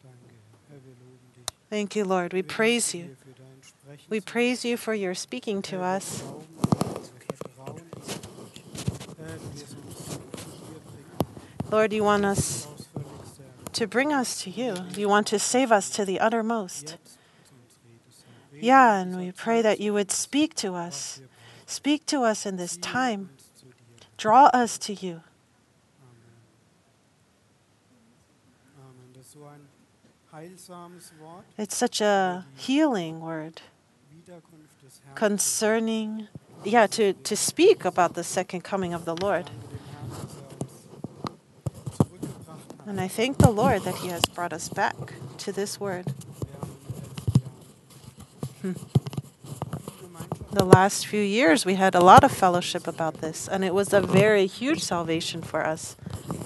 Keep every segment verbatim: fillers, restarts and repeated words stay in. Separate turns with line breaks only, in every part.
Thank you, Lord. We praise you. We praise you for your speaking to us. Lord, you want us to bring us to you. You want to save us to the uttermost. Yeah, and we pray that you would speak to us. Speak to us in this time. Draw us to you. It's such a healing word concerning, yeah, to, to speak about the second coming of the Lord. And I thank the Lord that he has brought us back to this word. The last few years, we had a lot of fellowship about this, and it was a very huge salvation for us.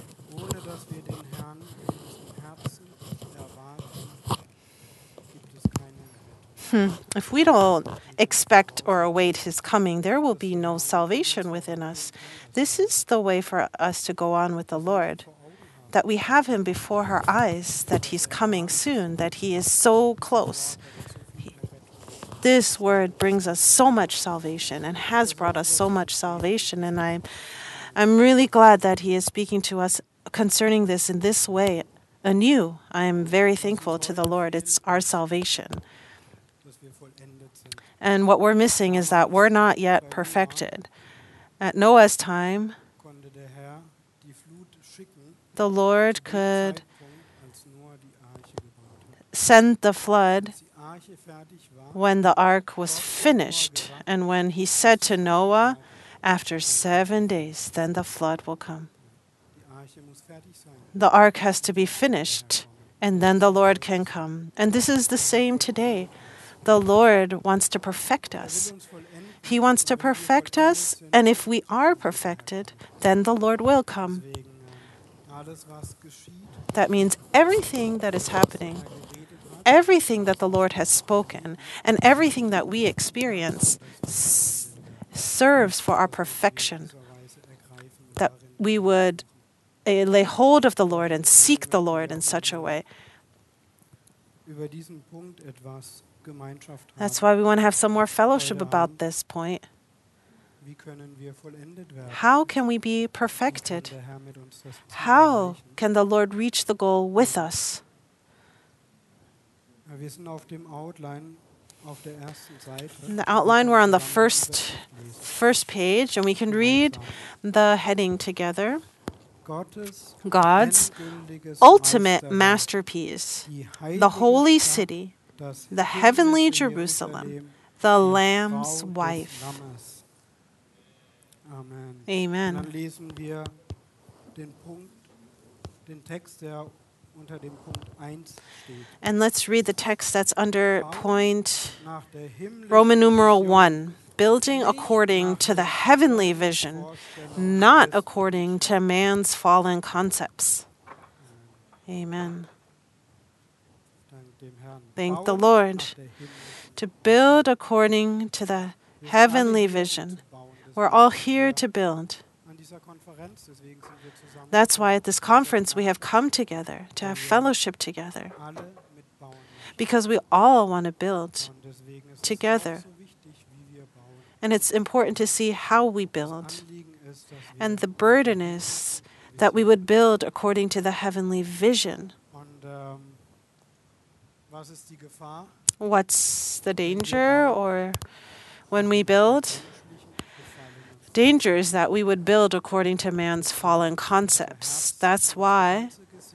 Hmm. If we don't expect or await his coming, there will be no salvation within us. This is the way for us to go on with the Lord, that we have him before our eyes, that he's coming soon, that he is so close. He, this word brings us so much salvation and has brought us so much salvation, and I'm, I'm really glad that he is speaking to us concerning this in this way anew. I am very thankful to the Lord. It's our salvation. And what we're missing is that we're not yet perfected. At Noah's time, the Lord could send the flood when the ark was finished. And when he said to Noah, after seven days, then the flood will come. The ark has to be finished, and then the Lord can come. And this is the same today. The Lord wants to perfect us. He wants to perfect us, and if we are perfected, then the Lord will come. That means everything that is happening, everything that the Lord has spoken, and everything that we experience s- serves for our perfection. That we would uh, lay hold of the Lord and seek the Lord in such a way. That's why we want to have some more fellowship about this point. How can we be perfected? How can the Lord reach the goal with us? In the outline, we're on the first, first page, and we can read the heading together. God's ultimate masterpiece, the holy city, the heavenly Jerusalem, the Lamb's wife. Amen. And let's read the text that's under point Roman numeral one. Building according to the heavenly vision, not according to man's fallen concepts. Amen. Thank the Lord. To build according to the heavenly vision. We're all here to build. That's why at this conference we have come together, to have fellowship together. Because we all want to build together. And it's important to see how we build. And the burden is that we would build according to the heavenly vision. What's the danger or when we build? Danger is that we would build according to man's fallen concepts. That's why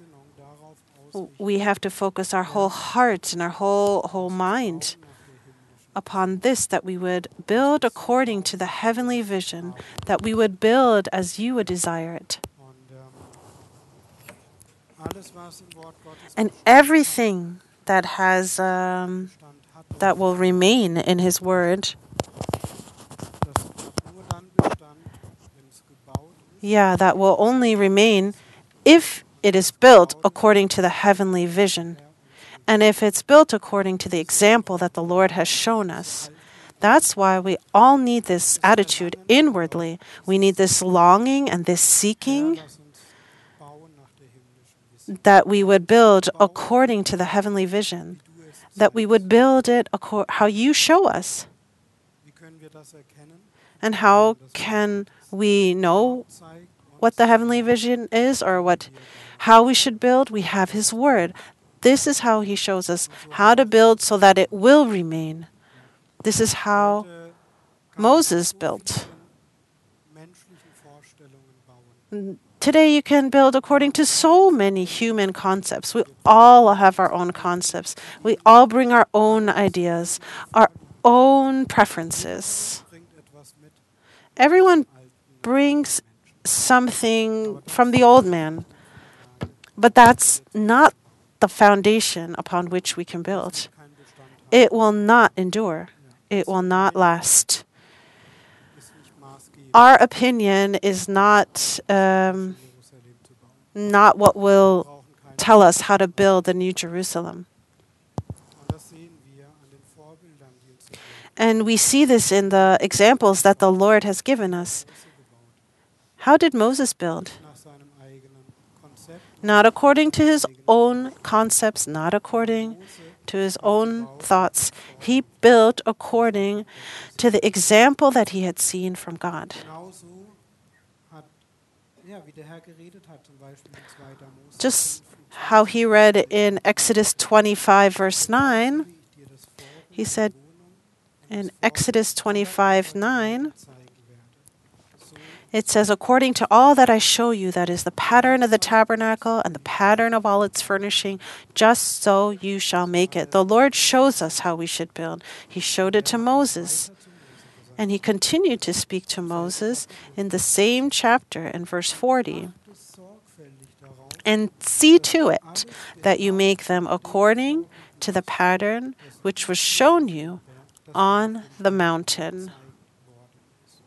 we have to focus our whole heart and our whole whole mind upon this, that we would build according to the heavenly vision, that we would build as you would desire it. And everything that has um, that will remain in his word, yeah, that will only remain if it is built according to the heavenly vision. And if it's built according to the example that the Lord has shown us. That's why we all need this attitude inwardly. We need this longing and this seeking that we would build according to the heavenly vision, that we would build it acco- how you show us.
Wie können wir das erkennen?
And how can we know
Zeigt
what the heavenly vision is or what how we should build? We have his word. This is how he shows us how to build so that it will remain. This is how
Heute
Moses built.
menschlichen Vorstellungen bauen.
Today you can build according to so many human concepts. We all have our own concepts. We all bring our own ideas, our own preferences.
Bringt etwas mit
Everyone brings something from the old man, but that's not the foundation upon which we can build.
kein Bestand hat,
It will not endure. It will not last.
ist nicht maßgebend,
Our opinion is not um,
Jerusalem zu bauen.
not what will
Wir brauchen keine.
tell us how to build the New Jerusalem.
Und das sehen wir an den Vorbildern, die uns die
And we see this in the examples that the Lord has given us.
Mose gebaut.
How did Moses build?
Nach seinem eigenen Konzept.
Not according to his own concepts, not according
Mose
to his own thoughts. He built according to the example that he had seen from God.
genauso hat, ja, wie der Herr geredet hat, zum Beispiel in zweiter Mose.
Just how he read in Exodus twenty-five, verse nine,
Ich dir das Vorbild
he said
Wohnung
in Exodus twenty-five, nine,
zeigen werde. So
it says, according to all that I show you, that is the pattern of the tabernacle and the pattern of all its furnishing, just so you shall make it. The Lord shows us how we should build. He showed it to Moses. And he continued to speak to Moses in the same chapter in verse forty.
achte sorgfältig darauf,
And see to it that you make them according to the pattern which was shown you on the mountain.
zeigen worden ist.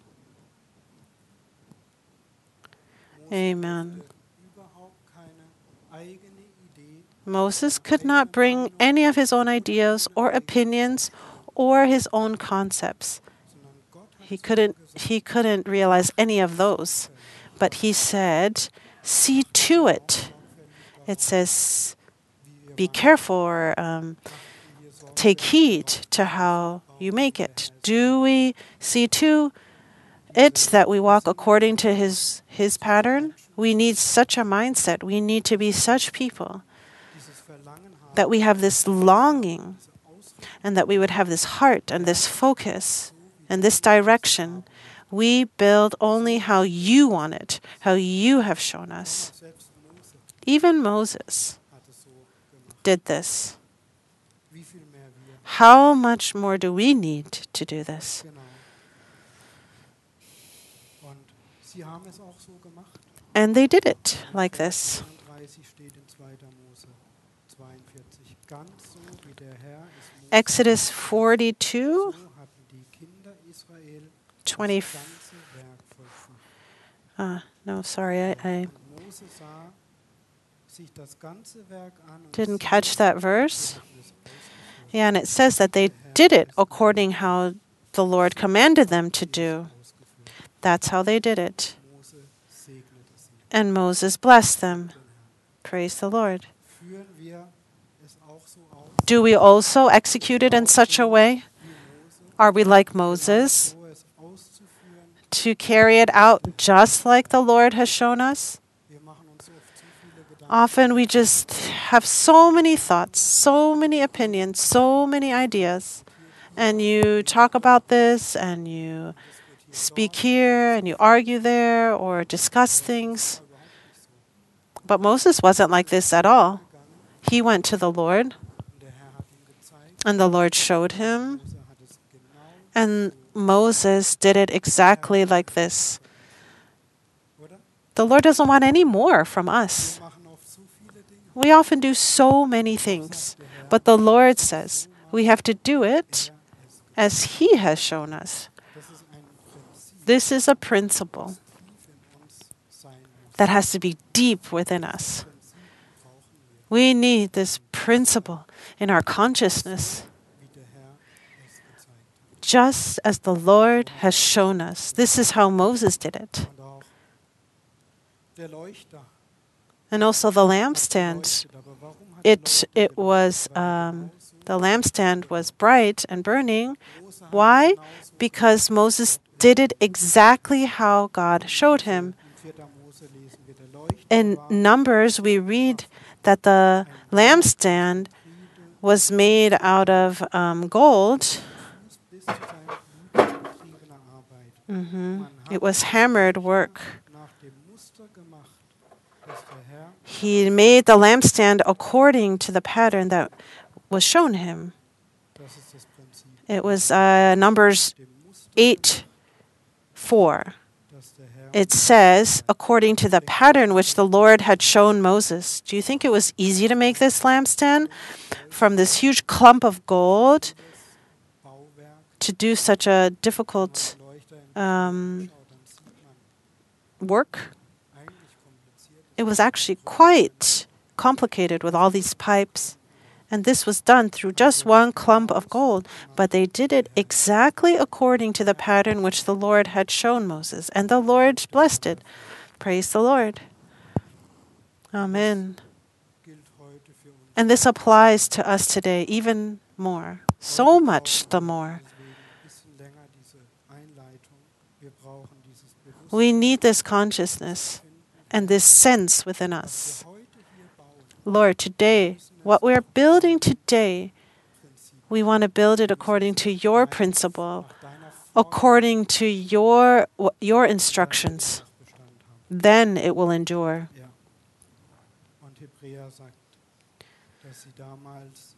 Amen.
Überhaupt keine eigene Idee,
Moses could not bring any of his own ideas or opinions or his own concepts.
sondern Gott hat
He couldn't he couldn't realize any of those. But he said, see to it. It says, be careful or um, take heed to how you make it. Do we see to it that we walk according to his his pattern? We need such a mindset. We need to be such people
dieses Verlangen haben,
that we have this longing
diese Ausrichtung
and that we would have this heart and this focus and this direction. We build only how you want it, how you have shown us.
selbst Mose
Even Moses
hat es so gemacht.
did this.
Wie viel mehr wir?
How much more do we need to do this?
Genau. Und sie haben es auch so gemacht.
And they did it like this.
einunddreißig steht in zweiter Mose zweiundvierzig. Ganz so wie der Herr es Mose
Exodus forty-two,
so hatten die Kinder Israel das
twenty.
ganze Werk vollführt.
Uh, no, sorry, I, I
Und Mose sah sich das ganze Werk an und
didn't
siehe,
catch that
sie
verse.
hatten es ausgeführt.
Yeah, and it says that they did it according how the Lord commanded them to do.
Ausgeführt.
That's how they did it.
Mose segnete sie.
And Moses blessed them. Praise the Lord.
Führen wir es auch so aus
Do we also execute it in such a way?
wie Mose,
Are we like Moses
so es auszuführen?
to carry it out just like the Lord has shown us?
Wir machen uns oft zu viele Gedanken.
Often we just have so many thoughts, so many opinions, so many ideas. And you talk about this and you speak here and you argue there or discuss things. But Moses wasn't like this at all. He went to the Lord
Und der Herr hat ihm gezeigt,
and the Lord showed him.
Mose hat es genau,
And Moses did it exactly like this.
oder?
The Lord doesn't want any more from us.
Wir machen oft so viele Dinge.
We often do so many things, but the Lord says we have to do it as He has shown us.
Das ist ein Prinzip,
This is a principle
tief in uns sein muss.
that has to be deep within us.
Prinzip brauchen wir,
We need this principle in our consciousness,
wie der Herr es gezeigt hat.
just as the Lord has shown us. This is how Moses did it.
Und auch der Leuchter
And also the lampstand.
Leuchtet. Aber warum hat er
It
leuchten
it
gemacht?
was
War
um,
genauso
the lampstand was bright and burning.
Mose hat
Why?
genauso
Because Moses did it exactly how God showed him.
in vierter Mose lesen wir, der Leuchter
In
war
Numbers, we read that the
ein
lampstand
Friede
was made out of um, gold.
Fuß bis zu seinem Blut betriebener Arbeit.
Mhm.
Man
It
hat
was
den
hammered
Leuchter
work.
nach dem Muster gemacht, das der Herr,
He made the lampstand according to the pattern that was shown him.
das ist das Prinzip,
It was uh, Numbers
dem Muster,
eight four.
das der Herr
It says, according to the pattern which the Lord had shown Moses. Do you think it was easy to make this lampstand from this huge clump of gold
Bauwerk
to do such a difficult
Leuchter in
um,
schaut, dann sieht man
work?
eigentlich kompliziert.
It was actually quite complicated with all these pipes. And this was done through just one clump of gold. But they did it exactly according to the pattern which the Lord had shown Moses. And the Lord blessed it. Praise the Lord. Amen.
Gilt heute für uns.
And this applies to us today even more. So much the more.
Deswegen ein bisschen länger diese Einleitung. Wir brauchen dieses Bewusstsein,
We need this consciousness and this sense within us.
heute hier bauen.
Lord, today, what we are building today, we want to build it according to your principle,
Nach deiner
according to your your instructions.
Fortbestand haben.
Then it will endure.
Ja. Und Hebräer sagt, dass sie damals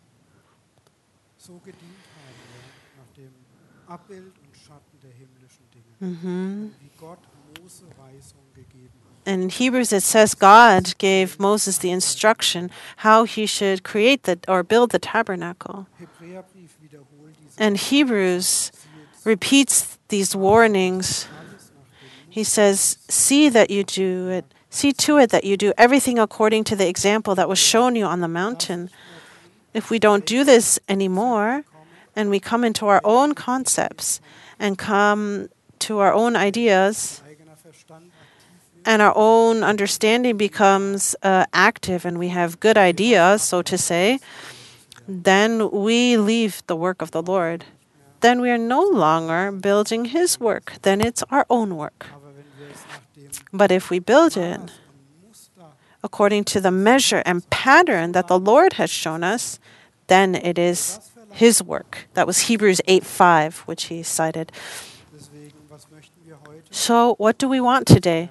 so gedient haben, ja, nach dem Abbild und Schatten der himmlischen Dinge.
Mhm.
Wie Gott Mose Weisung gegeben hat.
In Hebrews, it says God gave Moses the instruction how he should create the or build the tabernacle.
Hebräerbrief wiederholt diese
And Hebrews repeats these warnings.
alles nach dem
He says, "See that you do it. See to it that you do everything according to the example that was shown you on the mountain." If we don't do this anymore, and we come into our own concepts and come to our own ideas,
eigener Verstand aktiv wird,
and our own understanding becomes uh, active, and we have good ideas, so to say, then we leave the work of the Lord. Then we are no longer building His work. Then it's our own work.
aber wenn wir es nach dem
But if we build it
Maß und Muster
according to the measure and pattern that the Lord has shown us, then it is His work. That was Hebrews eight five, which he cited.
deswegen, was möchten wir heute?
So, what do we want today?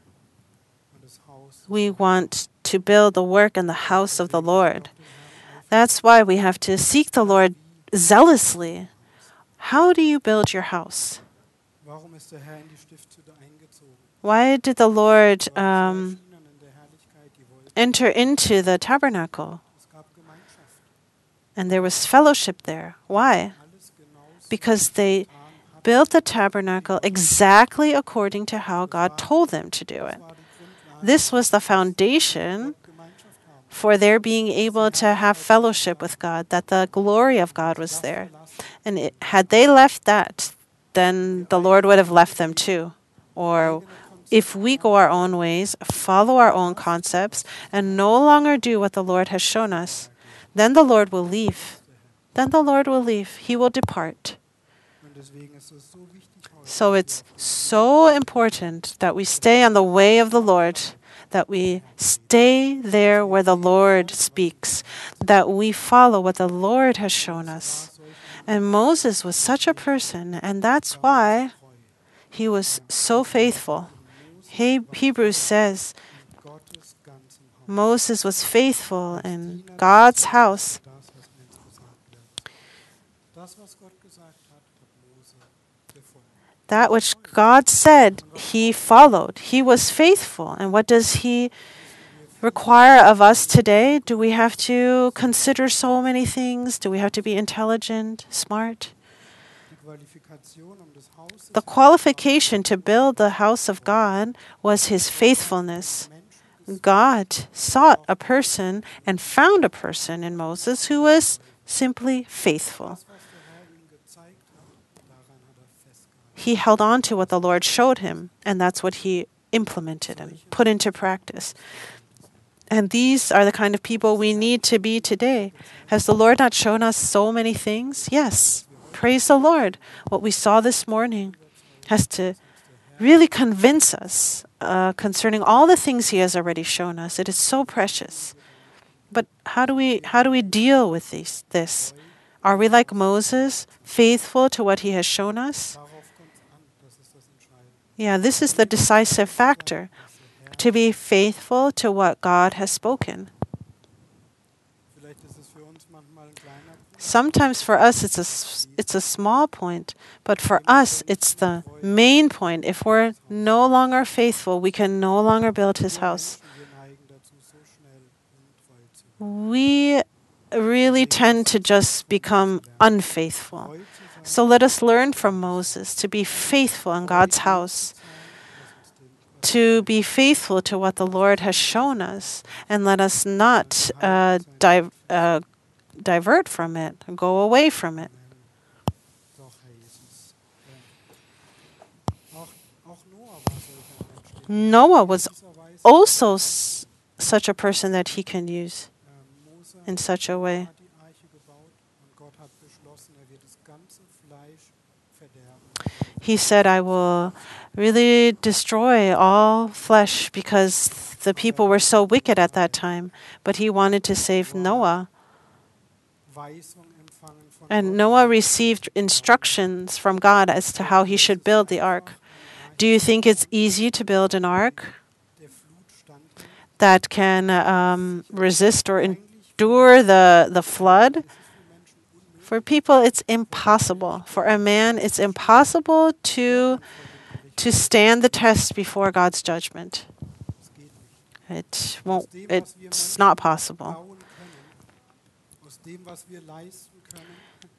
Und das Haus
We want to build the work in the house of the Lord. That's why we have to seek the Lord zealously. How do you build your house?
Warum ist der Herr in die Stiftshütte eingezogen?
Why did the Lord
Weil
um,
sie erschienen in der Herrlichkeit, die Wolken.
enter into the tabernacle?
Es gab Gemeinschaft.
And there was fellowship there. Why?
Alles genauso
Because they
getan hat.
built the tabernacle exactly according to how God told them to do it.
Das war die Grundlage,
This was the foundation
Gemeinschaft haben.
for their being able to have fellowship with God, that the glory of God was there. And it, had they left that, then the Lord would have left them too. Or if we go our own ways, follow our own concepts, and no longer do what the Lord has shown us, then the Lord will leave. Then the Lord will leave. He will depart.
Und deswegen ist es so wichtig heute,
So it's so important that we stay on the way of the Lord, that we stay there where the Lord speaks, that we follow what the Lord has shown us. And Moses was such a person, and that's why he was so faithful. He, Hebrews says
Gottes ganzem Haus.
Moses was faithful in God's house.
Das, was insgesamt wird. Das, was Gott gesagt hat, hat Mose befolgt.
That which God said, he followed. He was faithful. And what does he require of us today? Do we have to consider so many things? Do we have to be intelligent, smart?
Die Qualifikation, um das Haus
The qualification to build the house of God was his faithfulness. God sought a person and found a person in Moses who was simply faithful.
was der Herr ihm gezeigt hat, daran hat er festgehalten.
He held on to what the Lord showed him, and that's what he implemented and put into practice. And these are the kind of people we need to be today. Has the Lord not shown us so many things? Yes. Praise the Lord. What we saw this morning has to really convince us uh, concerning all the things He has already shown us. It is so precious. But how do we how do we deal with these, this? Are we like Moses, faithful to what he has shown us?
Darauf kommt es an, das ist das Entscheidende.
Yeah, this is the decisive factor. To be faithful to what God has spoken.
Vielleicht ist es für uns manchmal ein kleiner Punkt,
Sometimes for us it's a, s- it's a small point, but for us it's the main point. If we're no longer faithful, we can no longer build His house.
wir neigen dazu, so schnell untreu zu werden.
We really tend to just become unfaithful.
Treu zu sein,
So let us learn from Moses to be faithful in God's house,
was uns dem
to be faithful to what the Lord has shown us, and let us not uh, di- uh, divert from it, go away from it.
Doch, Herr Jesus. Ja. Auch, auch Noah war solch ein Mensch, den
Noah was
in dieser Weise
also s- such a person that He can use
ähm, Mose
in such a way.
hat die Arche gebaut und Gott hat beschlossen, er wird das ganze Fleisch verderben.
He said, I will really destroy all flesh because the people were so wicked at that time. But He wanted to save Noah.
Weisung empfangen von
And
Gott,
Noah received instructions from God as to how he should build the ark. Do you think it's easy to build an ark
der Flut standhält.
that can um, resist or endure the, the flood? For people, it's impossible. For a man, it's impossible to, to stand the test before God's judgment.
Es geht nicht.
It won't, it's not possible.
Bauen können, aus dem, was wir leisten können,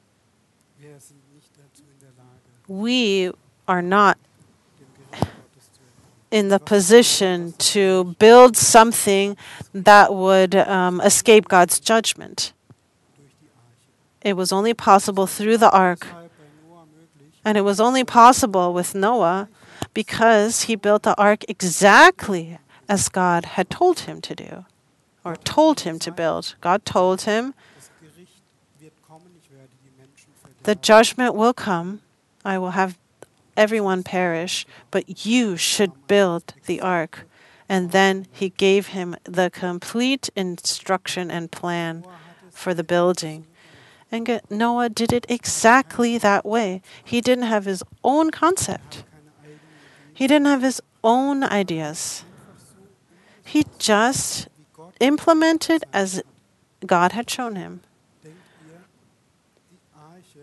wir sind nicht dazu in der Lage,
We are not
dem Gericht Gottes zu entkommen.
in the position to build something that would um, escape God's judgment.
Durch die Arche.
It was only possible through the ark,
Deshalb bei Noah möglich,
and it was only possible with Noah because he built the ark exactly as God had told him to do, or told him to build. God told him,
das Gericht wird kommen, ich werde die Menschen
the
verderben.
judgment will come, I will have everyone perish, but you should build the ark. And then he gave him the complete instruction and plan for the building. And G- Noah did it exactly that way. He didn't have his own concept.
Keine eigenen Ideen,
He didn't have his own ideas. He just implemented as God had shown him.
denkt ihr, die Arche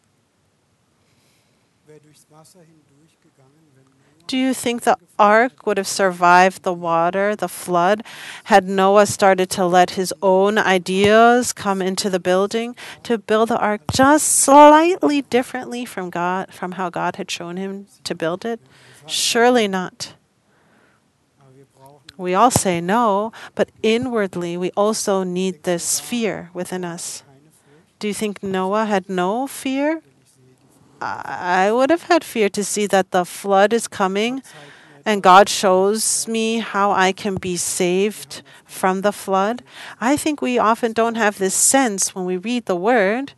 wäre durchs Wasser hindurchgegangen, wenn Noah
Do you think the ark would have survived the water, the flood, had Noah started to let his own ideas come into the building to build the ark just slightly differently from God, from how God had shown him to build it? Surely not.
aber wir brauchen
We all say no, but inwardly we also need this fear within us.
keine Furcht,
Do you think Noah had no fear?
denn ich sehe die Flut
I I would have had fear to see that the flood is coming and God shows me how I can be saved from the flood. I think we often don't have this sense when we read the word,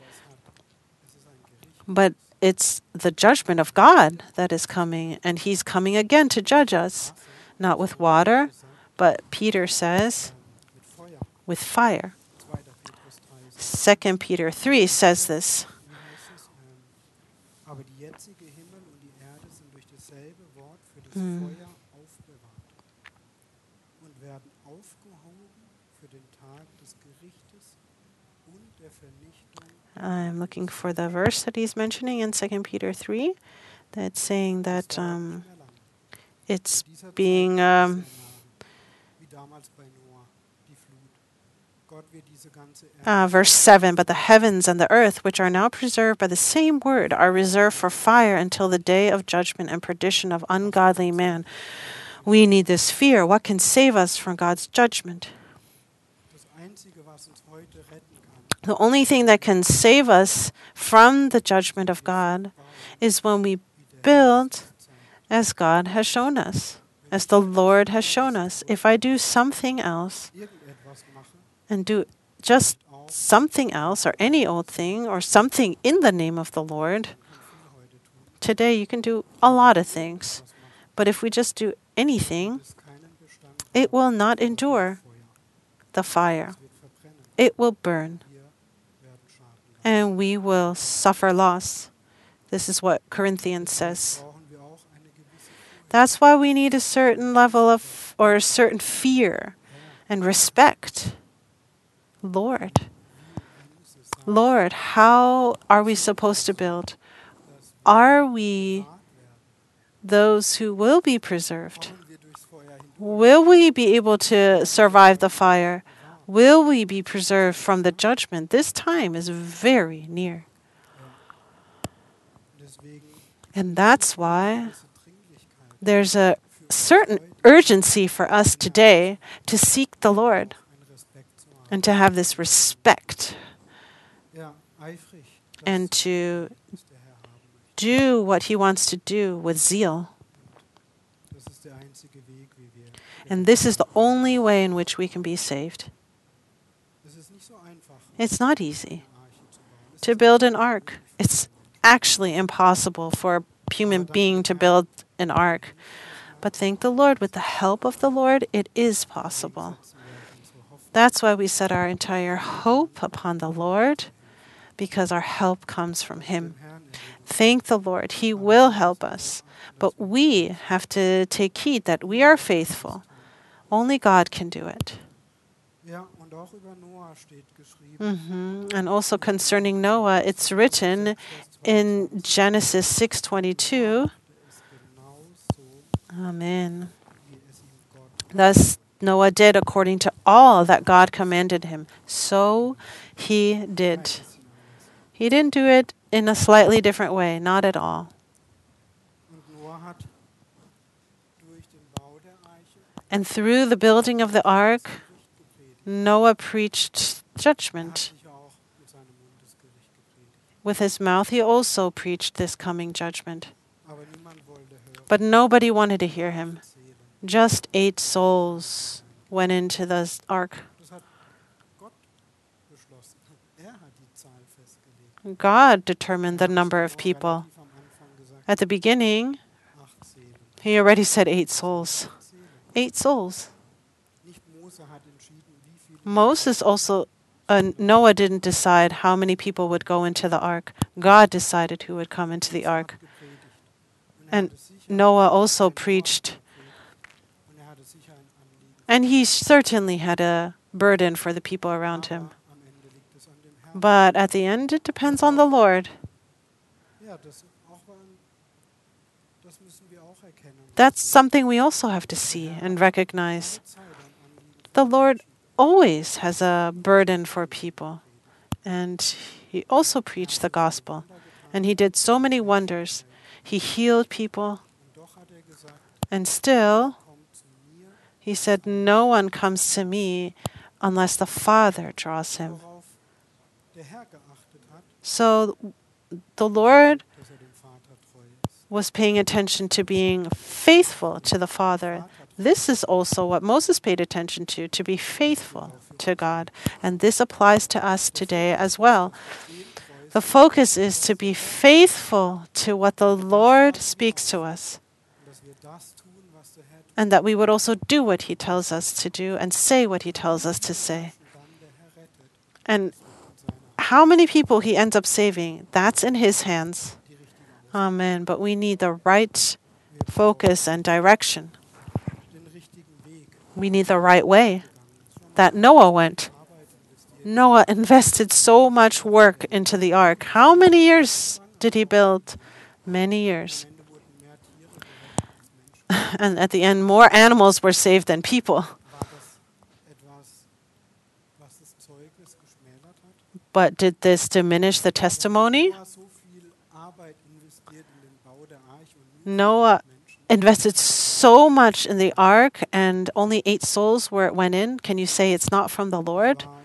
but it's the judgment of God that is coming, and He's coming again to judge us, not with water, but Peter says,
mit Feuer.
with fire.
zweiter Petrus drei sagt,
Second Peter three says this.
wie heißt es? Ähm, aber die jetzige Himmel und die Erde sind durch dasselbe Wort für das Feuer aufbewahrt und werden aufgehoben für den Tag des Gerichtes und der Vernichtung
I'm looking for the verse that he's mentioning in Second Peter three that's saying that um,
aller Land.
it's
Dieser
being
Zeit
um,
ist er nahe, wie damals bei Noah, die Flut. Gott wird diese ganze Erde
Uh, verse seven, but the heavens and the earth, which are now preserved by the same word, are reserved for fire until the day of judgment and perdition of ungodly man. We need this fear. What can save us from God's judgment?
das Einzige, was uns heute retten kann,
The only thing that can save us from the judgment of God is when we build as God has shown us. as the Lord has shown us. If I do something else
irgendetwas mache,
and do just something else or any old thing or something in the name of the Lord,
kann viel heute tun.
today you can do a lot of things.
Was machen,
But if we just do anything,
es keinen Bestand
it
haben.
will not endure
Feuer.
the fire.
Es wird verbrennen.
It will burn,
Wir werden Schaden leiden.
and we will suffer loss. This is what Corinthians says.
Brauchen wir auch eine gewisse Furcht.
That's why we need a certain level of, or a certain fear
Herr,
and respect. Lord,
wie muss es sein,
Lord, how are we supposed to build?
dass
Are
wir
we
bewahrt werden?
those who will be preserved?
Kommen wir durchs Feuer hindurch?
Will we be able to survive the fire? Will we be preserved from the judgment? This time is very near.
Deswegen
And that's why
diese Dringlichkeit
there's a certain urgency for us today to seek the Lord
einen Respekt zu haben.
and to have this respect
Ja, eifrig. Das
and to
ist der Herr haben möchte.
do what he wants to do with zeal.
Das ist der einzige Weg, wie wir.
And this is the only way in which we can be saved.
Es ist nicht so einfach,
It's not easy
eine Arche zu bauen. Es
to
ist
build an ark. It's actually impossible for a human being to build an ark. But thank the Lord, with the help of the Lord, it is possible.
setzen wir unsere Hoffnung
That's why we set our entire hope upon the Lord, because our help comes from him.
dem Herrn erleben.
Thank the Lord. He will help us. But we have to take heed that we are faithful. Only God can do it.
Ja, und auch über Noah steht geschrieben.
hmm And also concerning Noah, it's written in Genesis six twenty-two.
Es genau so,
Amen.
wie es ihm Gott
Thus Noah did according to all that God commanded him. So he did.
ist.
He didn't do it in a slightly different way, not at all.
Und Noah hat durch den Bau der Arche
And through the building of the ark,
Gericht gepredigt.
Noah preached
Er hat
judgment.
sicher auch mit seinem Mund das Gericht gepredigt.
With his mouth, he also preached this coming judgment.
Aber niemand wollte hören.
But nobody wanted to hear him.
Erzählen.
Just eight souls went into the ark.
Das hat Gott beschlossen. Er hat die Zahl festgelegt.
God determined the number of
Er hat
people.
relativ am Anfang gesagt,
At the beginning,
acht Seelen.
he already said eight souls.
Acht Seelen.
Eight souls.
Nicht Mose hat entschieden, wie viele.
Moses also, uh, Noah didn't decide how many people would go into the ark. God decided who would come into the ark.
gepredigt. Und er
And
hatte sicher
Noah also
ein Wort
preached.
gepredigt. Und er hatte sicher ein Anliegen.
And he certainly had a burden for the people around him.
Aber am Ende liegt es an dem Herrn.
But at the end, it depends on the Lord.
Ja, das, auch, ein- das müssen wir auch erkennen.
That's something we also have to see and recognize.
Alle Zeit ein Anliegen
The
für
Lord
Menschen.
always has a burden for people. And he also preached the gospel. And he did so many wonders. He healed people.
Und doch hat er gesagt,
And still,
kommt zu mir,
he said, no one comes to me unless the Father draws him.
worauf der Herr geachtet hat,
So the Lord
dass er dem Vater treu ist.
was paying attention to being faithful to the Father. This is also what Moses paid attention to, to be faithful to God. And this applies to us today as well. The focus is to be faithful to what the Lord speaks to us,
Und dass wir das tun, was der Herr tut,
and that we would also do what He tells us to do and say what He tells us to say.
und dann der Herr rettet.
And
In seiner
how many people He ends up saving, that's in His hands.
die richtige
Amen. But we need the right focus and direction.
Ausrichtung, den richtigen Weg
We need the right way
gegangen ist. Schon
that Noah went.
Arbeit investiert.
Noah invested so much work into the ark. How many years did he build? Many years.
Am Ende wurden mehr Tiere gerettet als Menschen.
And at the end, more animals were saved than people.
War das etwas, was das Zeugnis geschmälert hat?
But did this diminish the testimony?
Noah so viel Arbeit investiert in den Bau der Arche und nur
Noah
Menschen.
invested so much in the ark, and only eight souls where it went in. Can you say it's not from the Lord?
War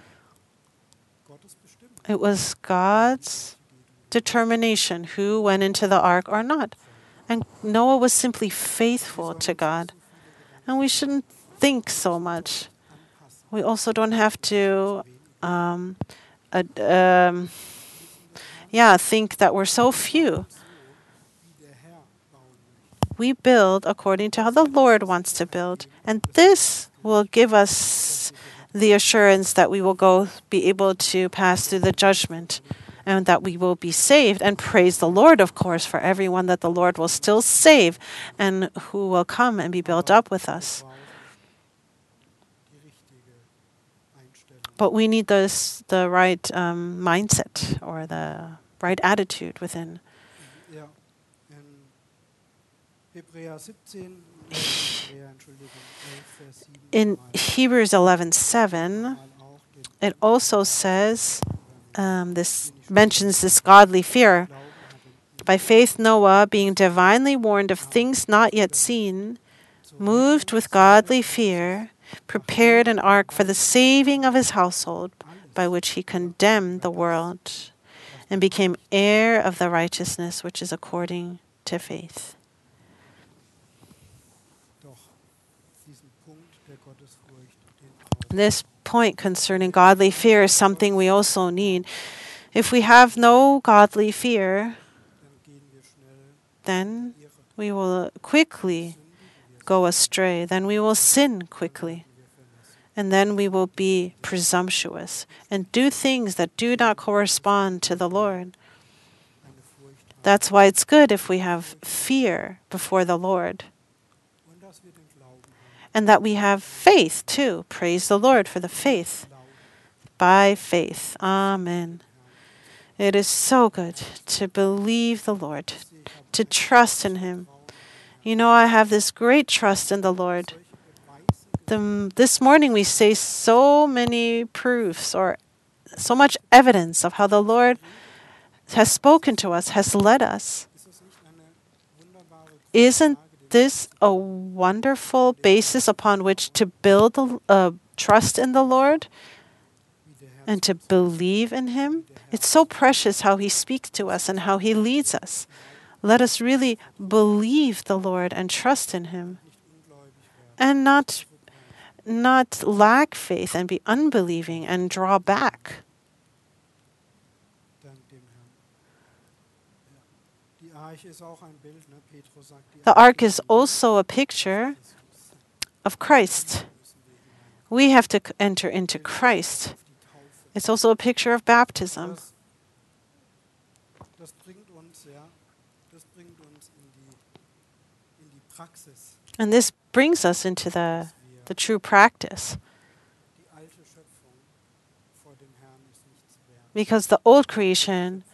Gottes Bestimmung.
It was God's determination who went into the ark or not. And Noah was simply faithful to God. And we shouldn't think so much. We also don't have to, um, uh, um, yeah, think that we're so few.
wie der Herr bauen möchte.
We build according to how the Lord wants to build. And this will give us the assurance that we will go be able to pass through the judgment and that we will be saved. And praise the Lord, of course, for everyone that the Lord will still save and who will come and be built up with us.
Die richtige Einstellung.
But we need this, the right um, mindset or the right attitude within.
Ja, in Hebräer siebzehn, äh, Hebräer, Entschuldigung, elf, Vers sieben,
In
mal-
Hebrews eleven seven,
mal auch den
it also says, um, this mentions this godly fear.
Glauben hatte,
By faith, Noah, being divinely warned of things not yet seen, moved with godly fear, prepared an ark for the saving of his household, by which he condemned the world and became heir of the righteousness which is according to faith.
doch diesen Punkt der Gottesfurcht, den brauchen
This point concerning godly fear is something we also need. If we have no godly fear,
dann gehen wir schnell
then
ihre
we will quickly go astray. Then we will sin quickly.
wir verlassen.
And then we will be presumptuous and do things that do not correspond to the Lord.
Eine Furcht haben.
That's why it's good if we have fear before the Lord
Und dass wir den Glauben haben.
and that we have faith too. Praise the Lord for the faith.
Glauben
By faith. Amen. It is so good to believe the Lord, to trust in Him. You know, I have this great trust in the Lord. The, this morning we say so many proofs or so much evidence of how the Lord has spoken to us, has led us.
Ist das nicht eine wunderbare
Isn't this a wonderful basis upon which to build a uh, trust in the Lord
wie der Herr
and to believe in Him? It's so precious how He speaks to us and how He leads us. Let us really believe the Lord and trust in Him
nicht ungläubig werden?
and not not lack faith and be unbelieving and draw back.
Dank dem Herrn. Ja. Die Arche ist auch ein Bild, ne? Petrus sagt, die
The
Arche
ark
ist
is
ein Bild
also a picture
Christus.
of Christ.
Müssen wir hinein
We have to c- enter into Christ.
auf die Taufe.
It's also a picture of baptism.
Das, das bringt uns, ja, das bringt uns in die, in die Praxis,
And this brings us into the,
dass wir
the true practice.
die alte Schöpfung vor dem Herrn ist nichts wert.
Because the old creation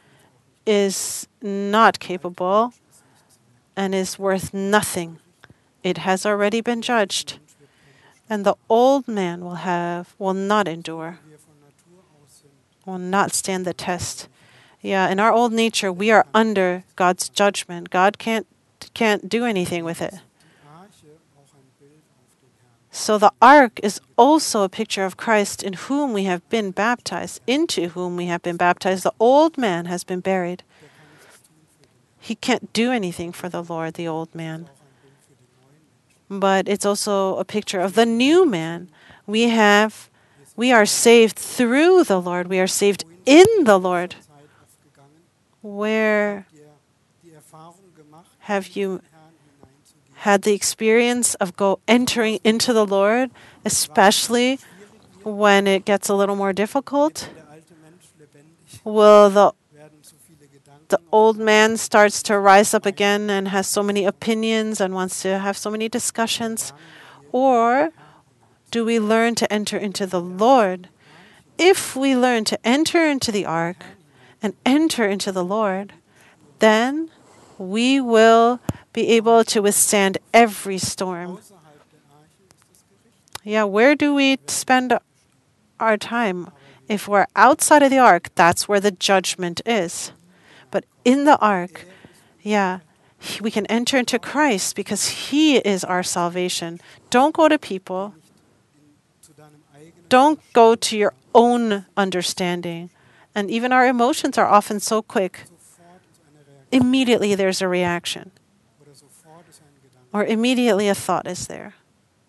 is not capable
Ist nichts wert.
and is worth nothing. It has already been judged.
Mensch wird kein
And the old man will have will not endure,
Wie wir von Natur aus sind,
will not stand the test. Yeah, in our old nature we are under God's judgment. God can't can't do anything with it.
die Arche auch ein Bild auf den Herrn.
So the ark is also a picture of Christ in whom we have been baptized, into whom we have been baptized. The old man has been buried.
Der kann nichts tun für den Herrn.
He can't do anything for the Lord, the old man.
Auch ein Bild für den neuen Menschen.
But it's also a picture of the new man. We have we are saved through the Lord. We are saved in the Lord.
Zeit aufgegangen,
Where
die, die Erfahrung gemacht,
have you
in den Herrn hineinzugehen.
had the experience of go entering into the Lord, especially when it gets a little more difficult?
Wird der alte Mensch lebendig,
Will the
werden zu viele Gedanken
the old man starts to rise up again and has so many opinions and wants to have so many discussions? Or do we learn to enter into the Lord? If we learn to enter into the ark and enter into the Lord, then we will be able to withstand every storm.
außerhalb der Arche ist das Gericht.
Yeah, where do we spend our time? If we're outside of the ark, that's where the judgment is. But in the ark, yeah, he- we can enter into Christ because He is our salvation. Don't go to people.
Zu deinem eigenen
Don't go to your own understanding. And even our emotions are often so quick.
sofort ist eine Reaktion
Immediately there's a reaction,
oder sofort ist ein Gedanke.
or immediately a thought is there.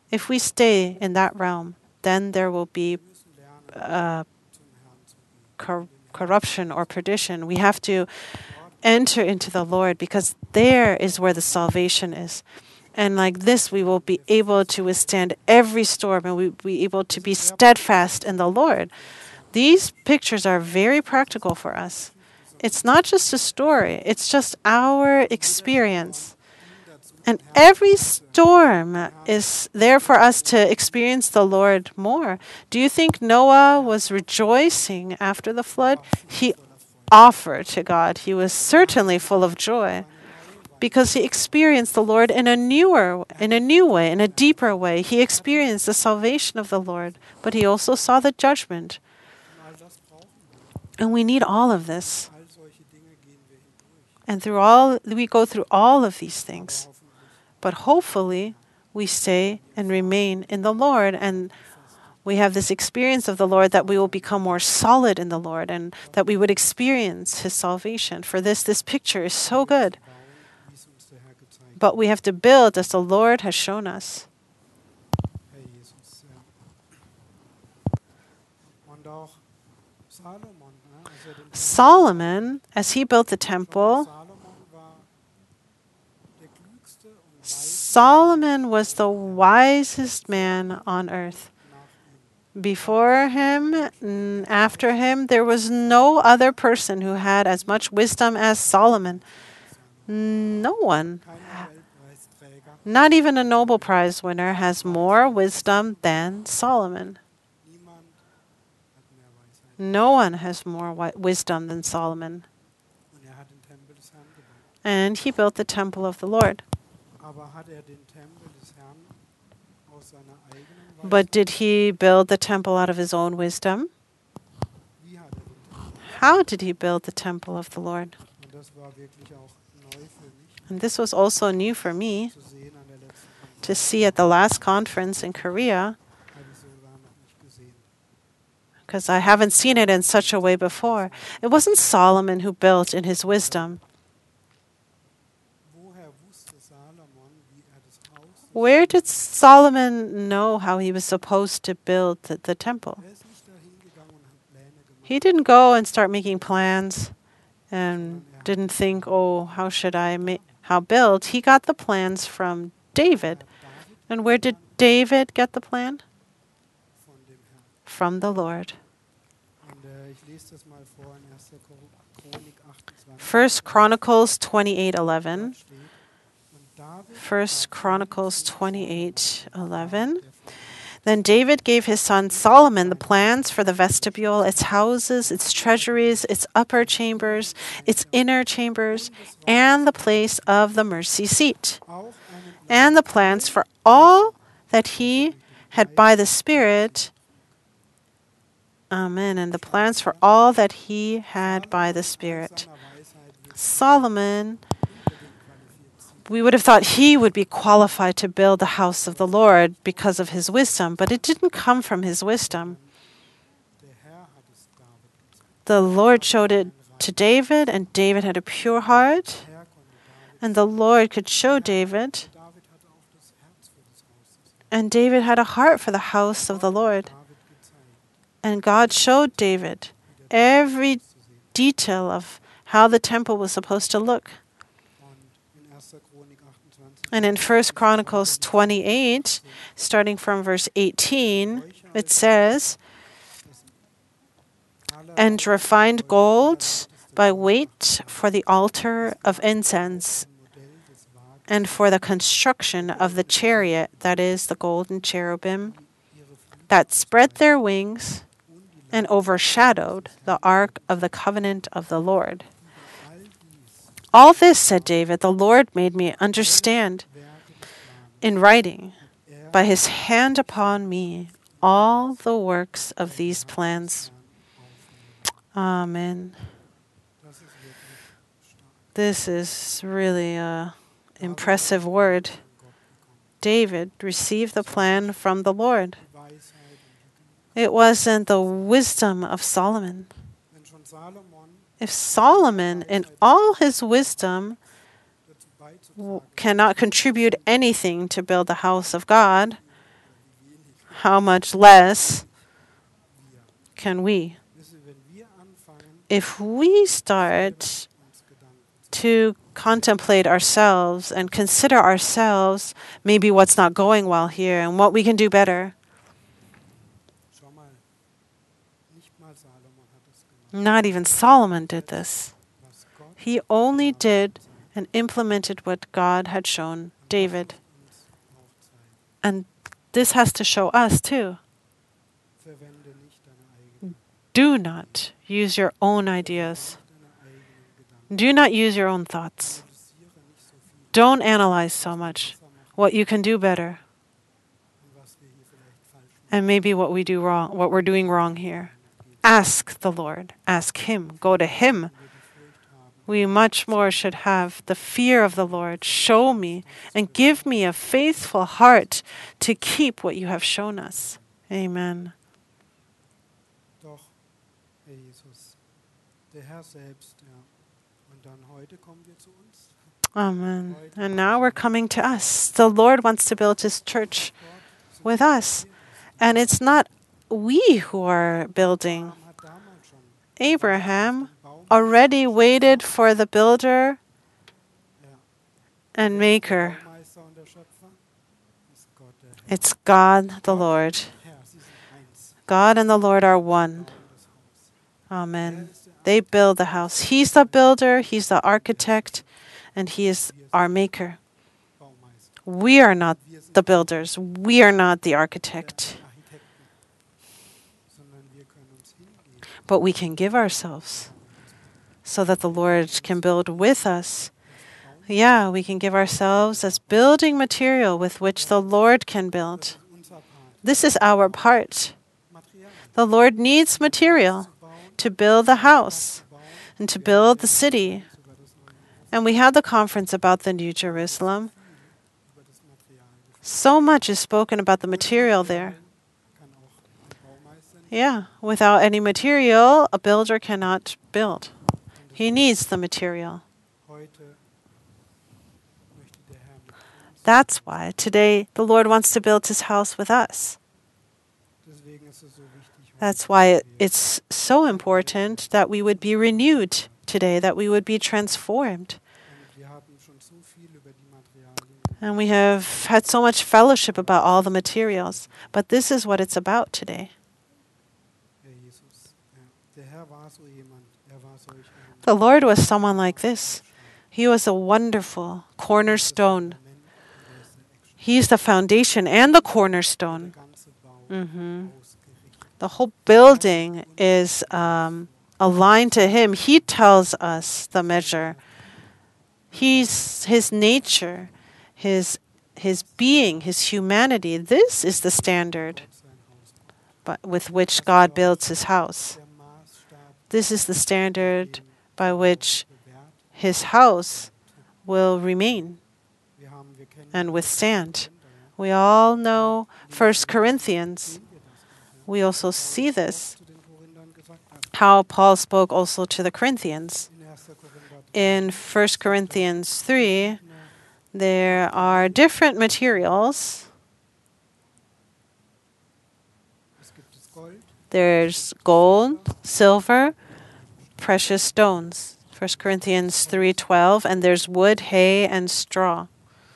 If we stay in that realm, then there will be uh, cor- corruption or perdition. We have to enter into the Lord because there is where the salvation is. And like this, we will be able to withstand every storm and we will be able to be steadfast in the Lord. These pictures are very practical for us. It's not just a story, it's just our experience. And every storm is there for us to experience the Lord more. Do you think Noah was rejoicing after the flood? He offered to God. He was certainly full of joy because he experienced the Lord in a newer, in a new way, in a deeper way. He experienced the salvation of the Lord, but he also saw the judgment. And we need all of this. And through all, we go through all of these things. But hopefully, we stay and remain in the Lord, and we have this experience of the Lord that we will become more solid in the Lord, and that we would experience His salvation. For this, this picture is so good. But we have to build as the Lord has shown us. Solomon, as he built the temple, Solomon was the wisest man on earth. Before him, and after him, there was no other person who had as much wisdom as Solomon. No one, not even a Nobel Prize winner, has more wisdom than Solomon. No one has more wi- wisdom than Solomon. And he built the temple of the Lord. But did he build the temple out of his own wisdom? How did he build the temple of the Lord? And this was also new for me to see at the last conference in Korea, because I haven't seen it in such a way before. It wasn't Solomon who built in his wisdom. Where did Solomon know how he was supposed to build the, the temple? He didn't go and start making plans and didn't think, oh, how should I make, how build? He got the plans from David. And where did David get the plan? From the Lord. First Chronicles twenty-eight eleven. First Chronicles twenty-eight eleven. Then David gave his son Solomon the plans for the vestibule, its houses, its treasuries, its upper chambers, its inner chambers, and the place of the mercy seat, and the plans for all that he had by the Spirit. Amen. And the plans for all that he had by the Spirit. Solomon, we would have thought he would be qualified to build the house of the Lord because of his wisdom, but it didn't come from his wisdom. The Lord showed it to David, and David had a pure heart, and the Lord could show David, and David had a heart for the house of the Lord. And God showed David every detail of how the temple was supposed to look. And in First Chronicles twenty-eight, starting from verse eighteen, it says, "And refined gold by weight for the altar of incense, and for the construction of the chariot, that is, the golden cherubim, that spread their wings and overshadowed the ark of the covenant of the Lord." All this, said David, the Lord made me understand in writing by his hand upon me all the works of these plans. Amen. This is really an impressive word. David received the plan from the Lord. It wasn't the wisdom of Solomon. If Solomon, in all his wisdom, w- cannot contribute anything to build the house of God, how much less
wir.
can we?
Wissen, wenn wir anfangen,
If we start
uns Gedanken zu
to contemplate ourselves and consider ourselves, maybe what's not going well here and what we can do better.
schau mal, nicht mal Salomon hat es gemacht.
Not even Solomon did this.
Was Gott
He only did and implemented what God had shown David.
uns auch zeigt.
And this has to show us too.
Verwende nicht deine eigenen,
Do not use your own ideas.
deine eigenen Gedanken.
Do not use your own thoughts.
Analysiere nicht so viel,
Don't analyze so much
besser machen
what you can do better
und was wir hier vielleicht falsch machen.
and maybe what we do wrong, what we're doing wrong here. Ask the Lord. Ask Him. Go to Him.
Wir die Furcht haben,
We much more should have the fear of the Lord. Show me and give me a faithful heart to keep what you have shown us. Amen.
doch, Herr Jesus, der Herr selbst, ja. Und dann heute kommen wir zu uns.
Amen. And now we're coming to us. The Lord wants to build His church
Gott, so
with us. And it's not we who are building.
Abraham hat damals schon
Abraham
den Baum,
already waited for the builder
ja,
and
der
maker.
Baumeister und der Schöpfer ist Gott, der Herr.
It's God the Lord.
Herr, sie sind eins.
God and the Lord are one.
Bauen das Haus.
Amen.
Er ist der
They build the house. He's the builder, He's the architect, and He is our maker.
Baumeister.
We are not
Wir sind
the builders. We are not the architect.
Architekten, sondern wir können uns hingeben.
But we can give ourselves so that the Lord can build with us. Yeah, we can give ourselves as building material with which the Lord can build.
Das ist unser Part.
This is our part.
Material
The Lord needs material
zu bauen,
to build the house
zu bauen,
and to build the city.
sogar das Neue,
And we had the conference about the New Jerusalem.
über das Material.
So much is spoken about the material there.
Kann auch ein Baumeister nicht.
Yeah, without any material, a builder cannot build. He needs the material.
Heute möchte der Herr mit uns.
That's why today the Lord wants to build His house with us.
Deswegen ist es so wichtig, heute
That's why it,
zu leben.
it's so important that we would be renewed today, that we would be transformed.
Und wir haben schon so viel über die Materialien
And we have had so much fellowship about all the materials. But this is what it's about today.
Herr Jesus. Ja. Der Herr war so jemand, er war solch ein
The Lord was someone like this. He was a wonderful cornerstone.
Fundament und er ist der Eckstein.
He's the foundation and the cornerstone.
Der ganze Bau
Mhm.
ausgerichtet.
The whole building is um, aligned to Him. He tells us the measure. He's His nature, His His being, His humanity. This is the standard
Gott sein Haus baut.
but with which God builds His house.
Der Maßstab,
This is the standard
den
by which
bewährt.
His house will remain
Wir haben, wir kennen
and withstand.
Korinther,
We all know First Corinthians.
sehen wir das auch, ja.
We also see this,
Zu den Korinthern gesagt hat,
how Paul spoke also to the Corinthians.
in erster Korinther
In First Corinthians three, there are different materials.
es gibt das Gold,
There's gold, silver, precious stones. First Corinthians three twelve, and there's wood, hay, and straw.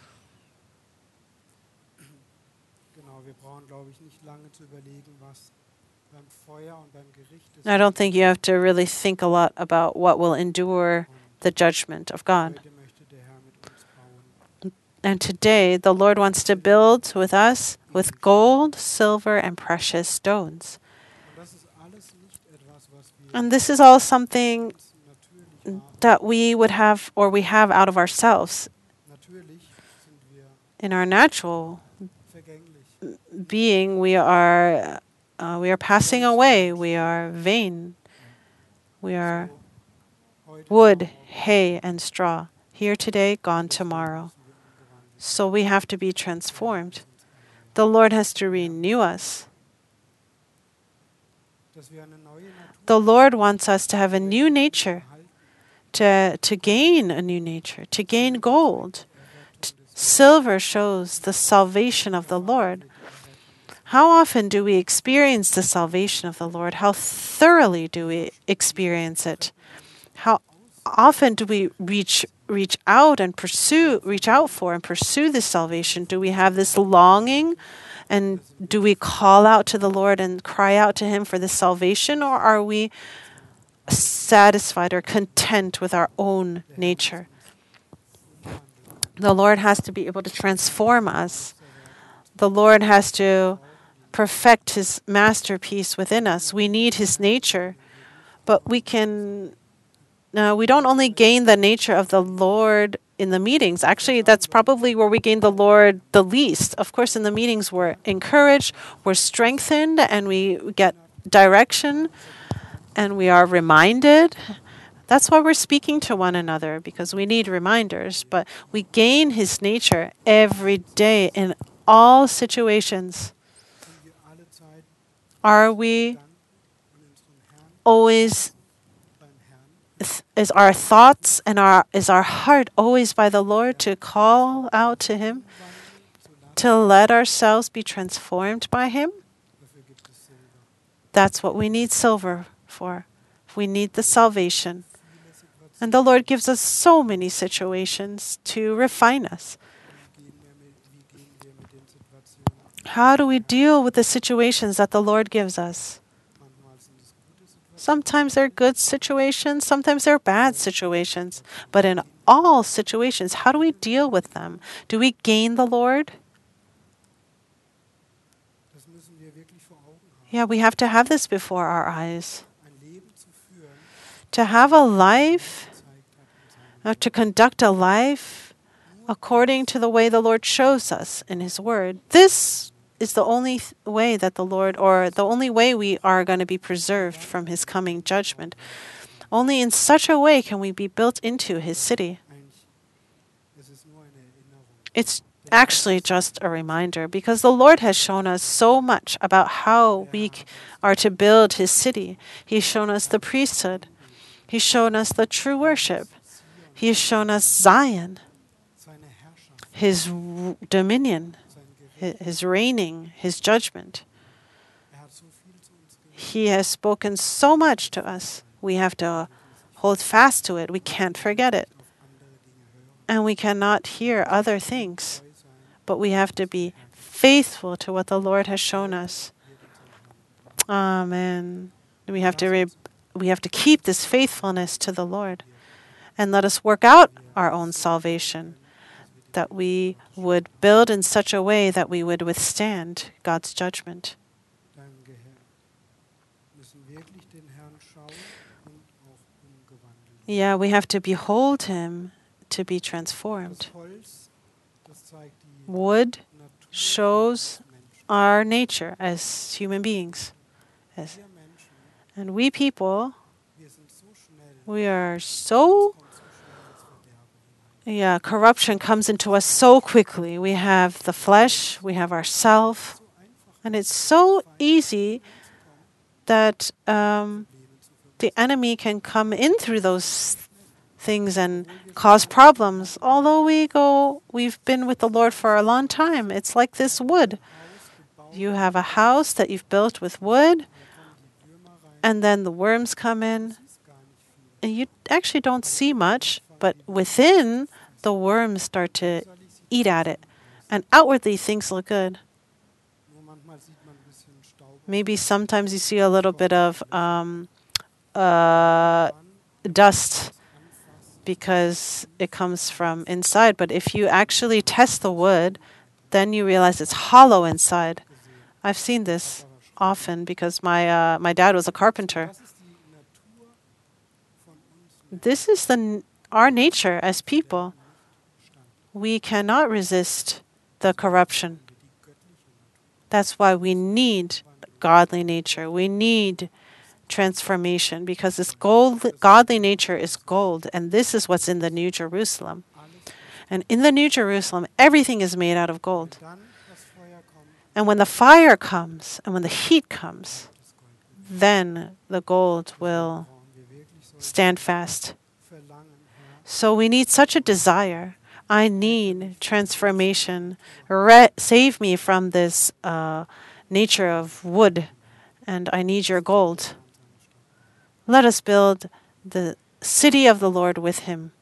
genau, wir brauchen, glaube ich, nicht lange zu überlegen, was beim Feuer und beim Gericht ist.
I don't think you have to really think a lot about what will endure the judgment of God.
Heute möchte der Herr mit uns bauen.
And today, the Lord wants to build with us with gold, silver, and precious stones.
Und das ist alles nicht etwas, was wir
And this is all something
ganz natürlich haben.
that we would have or we have out of ourselves.
Natürlich sind wir
In our natural
vergänglich.
being, we are uh, we are passing away. We are vain. We are
So, heute
wood,
haben
hay, and straw. Here today, gone tomorrow.
wir umgewandelt.
So we have to be transformed. The Lord has to renew us.
Dass wir eine neue Natur
The Lord wants us to have a new nature,
erhalten.
to, to gain a new nature, to gain gold.
Errettung des
Silver shows the salvation of the Lord. How often do we experience the salvation of the Lord? How thoroughly do we experience it? How often do we reach reach out and pursue reach out for and pursue this salvation? Do we have this longing, and do we call out to the Lord and cry out to him for this salvation, or are we satisfied or content with our own nature? The Lord has to be able to transform us. The Lord has to perfect his masterpiece within us. We need his nature, but we can no, we don't only gain the nature of the Lord in the meetings. Actually, that's probably where we gain the Lord the least. Of course, in the meetings we're encouraged, we're strengthened, and we get direction, and we are reminded. That's why we're speaking to one another, because we need reminders. But we gain his nature every day in all situations. Are we always, is our thoughts and our is our heart always by the Lord to call out to him, to let ourselves be transformed by him? That's what we need silver for. We need the salvation. And the Lord gives us so many situations to refine us. How do we deal with the situations that the Lord gives us? Sometimes they're good situations, sometimes they're bad situations. But in all situations, how do we deal with them? Do we gain the Lord? Yeah, we have to have this before our eyes. To have a life, uh, to conduct a life according to the way the Lord shows us in his word. This is the only th- way that the Lord, or the only way we are going to be preserved from his coming judgment. Only in such a way can we be built into his city. It's actually just a reminder, because the Lord has shown us so much about how we c- are to build his city. He's shown us the priesthood. He's shown us the true worship. He has shown us Zion, his r- dominion, hi- his reigning, his judgment. He has spoken so much to us. We have to hold fast to it. We can't forget it. And we cannot hear other things. But we have to be faithful to what the Lord has shown us. Amen. We have to re- we have to keep this faithfulness to the Lord. And let us work out our own salvation, that we would build in such a way that we would withstand God's judgment. Yeah, we have to behold him to be transformed. Wood shows our nature as human beings. As, and we people, we are so, yeah, corruption comes into us so quickly. We have the flesh, we have ourself, and it's so easy that um, the enemy can come in through those things and cause problems. Although we go, we've been with the Lord for a long time. It's like this wood. You have a house that you've built with wood, and then the worms come in, and you actually don't see much, but within, the worms start to eat at it. And outwardly, things look good. Maybe sometimes you see a little bit of um, uh, dust because it comes from inside. But if you actually test the wood, then you realize it's hollow inside. I've seen this often because my uh, my dad was a carpenter. This is the n- our nature as people. We cannot resist the corruption. That's why we need godly nature. We need transformation, because this gold, godly nature is gold, and this is what's in the New Jerusalem. And in the New Jerusalem, everything is made out of gold. And when the fire comes and when the heat comes, then the gold will stand fast. So we need such a desire. I need transformation. Re- save me from this uh, nature of wood, and I need your gold. Let us build the city of the Lord with him.